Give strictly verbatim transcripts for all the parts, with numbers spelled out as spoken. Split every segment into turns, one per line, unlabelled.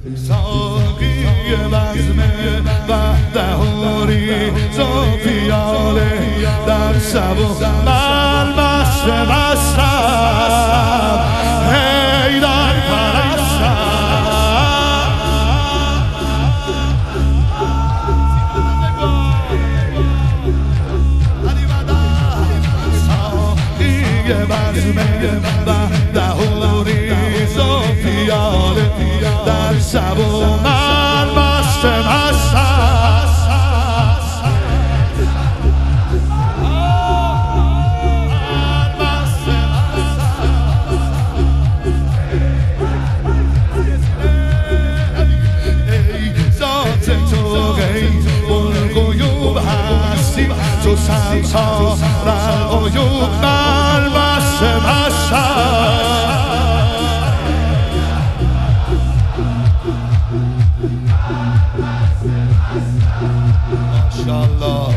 ساقی بزم بهدهوری زو پیاله در سبو من مست مستم حیدر پرستم ساقی بزم بهدهوری زو پیاله در سبو من مست مستم تو سمسار العیوب من مست مستم ماشاءالله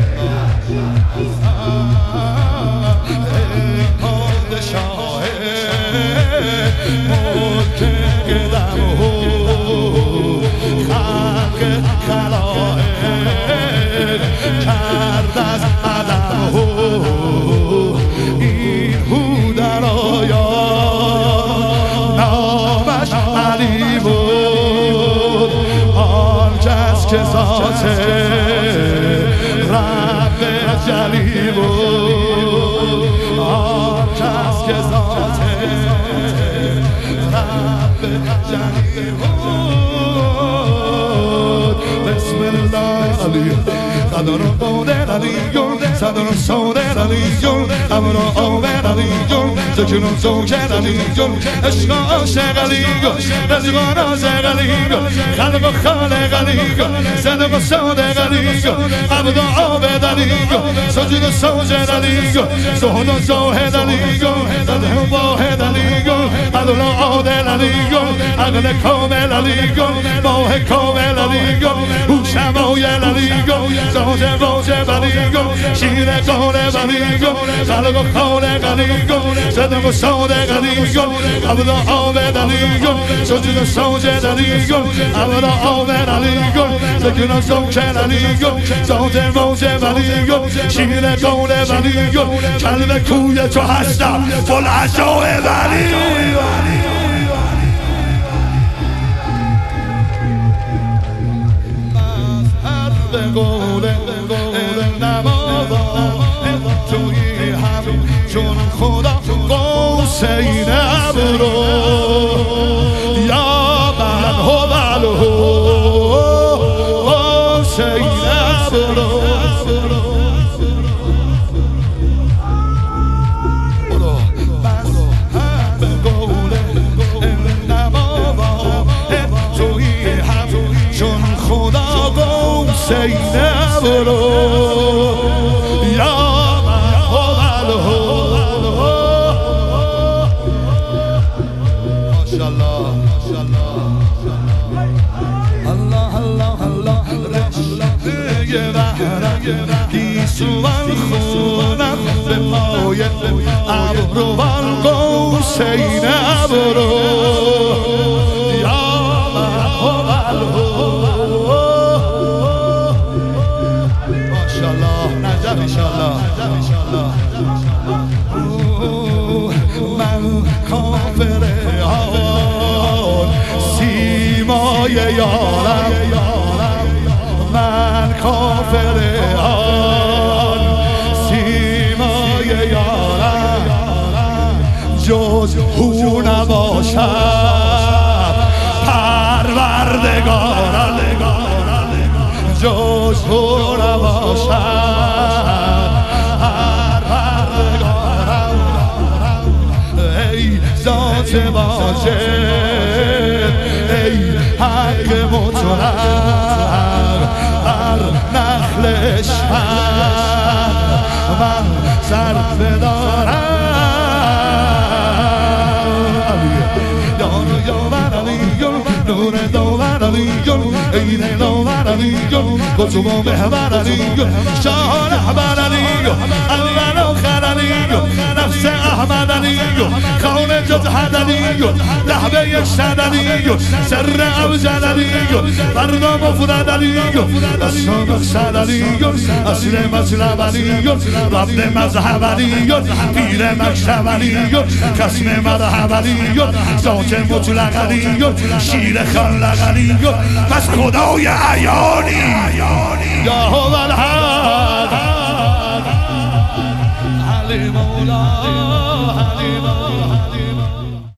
ای پادشاه ملک قدم و خلق خلائق کرد از عدم این هو در آیات نامش علی بود آن کس که ذات رب جلی بود آن کس که ذات رب جلی بود بسم الله علی صدر قادر علیون صدر صادر علیون امر آور علیون ذکر زوجر علیون عشق عاشق علیون رزق رازق علیون خلق و خالق علیون صدق و صادق علیون عبد و عابد علیون سجود و سوجر علیون زهد و زاهد علیون صدق و واحد علیون عدل و عادل علیون عقل کامل علیون ماه کامل علیون هوش مایل علیون زاج واجب علیون شیر قالب علیون خلق و خالق علیون صدق و صادق علیون عبد و عابد علیون سجود و ساجد علیون عبد و عابد علیون ذکر و ذوکر علیون ذات واجب علیون شیر قالب علیون کلب کوی تو هستم فالعجایب علیون قوله نمادا توی هم چون خدا قوسین ابرو یا من هو بلو قوسین ابرو قوله نمادا توی هم چون خدا قوسین ابرو یا من هو بلو ماشاءالله الله الله الله رشته بهرم گیسوان خونم به پای ابروان قوسین ابرو یا من هو بلو نجف انشالله من کافر آن سیمای یارم من کافر آن سیمای یارم جز هو نباشد پروردگارم جز هو نباشد پروردگارم ای ذات واجد ای حق مطلق بر نخل عشقت من سر بدارم یارو یاور علیون نور داور علیون عین داور علیون قطب و محور علیون شاه رهبر علیون اول آخر علیون نفس احمد علی خانه جز حدلی لحبه یک شدلی سر ابجد علی فردا مفرد علی اصلا مقصد علی اصل مطلب علی رب مذهب علی پیر مکتب علی قسم مذهب علی ذات مطلق علی شیر خلق علی پس خدای عیانی یا هو الحق علی مولا علی مولا